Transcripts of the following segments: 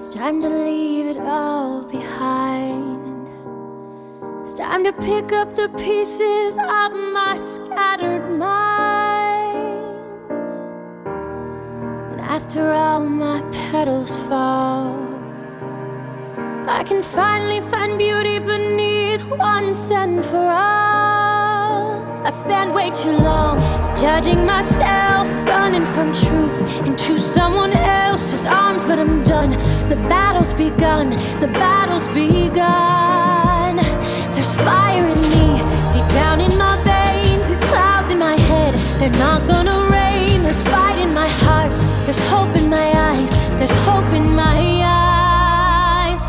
It's time to leave it all behind. It's time to pick up the pieces of my scattered mind. And after all my petals fall, I can finally find beauty beneath once and for all. I spent way too long judging myself, running from truth into someone else's arms, but I'm done. The battle's begun, the battle's begun. There's fire in me, deep down in my veins. These clouds in my head, they're not gonna rain. There's fight in my heart, there's hope in my eyes, there's hope in my eyes.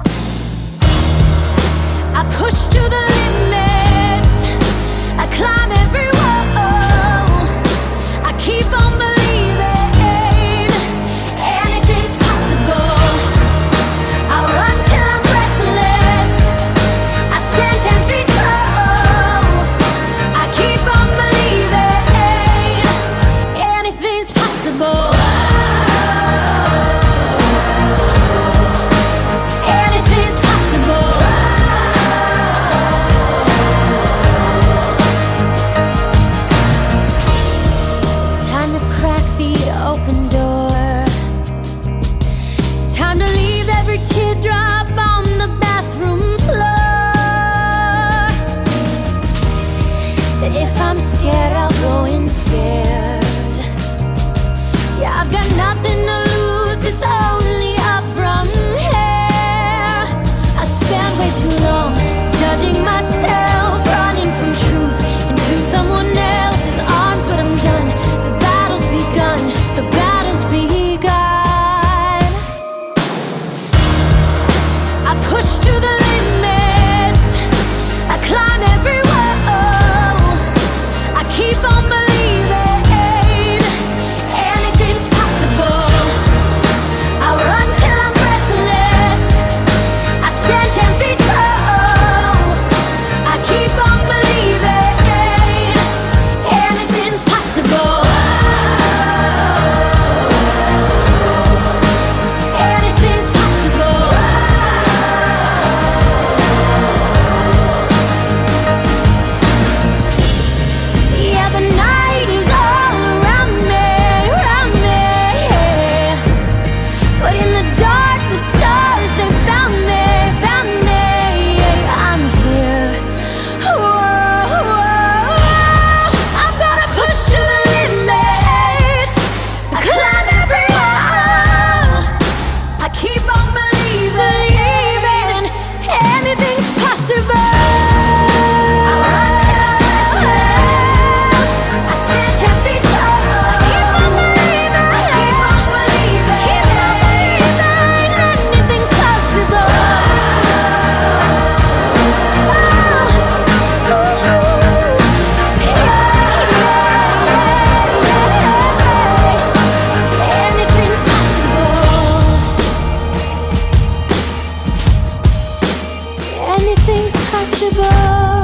I push to the limits, I climb every wall, I keep on believing anything's possible. I run till I'm breathless, I stand 10 feet tall, I keep on believing anything's possible. Anything's possible. It's time to crack the open door. It's time to leave every teardrop on the bathroom floor. That if I'm scared, I'll go in scared. Yeah, I've got nothing to lose, it's only up from here. I spent way too long judging myself, running from truth into someone else's arms, but I'm done. The battle's begun, the battle's begun. I push to the limits, I climb every wall, I keep on believing anything's possible. I run till I'm breathless, I stand 10 feet tall, I keep on believing anything's possible. Anything's possible. Yeah, the night is all around me, but in the dark, the stars, they found me. I'm here. Whoa. I've gotta push to the limits, I climb every wall, I keep on believing anything's possible. I run till I'm breathless, I stand 10 feet tall, I keep on believing anything's possible. Anything's possible. Anything's possible.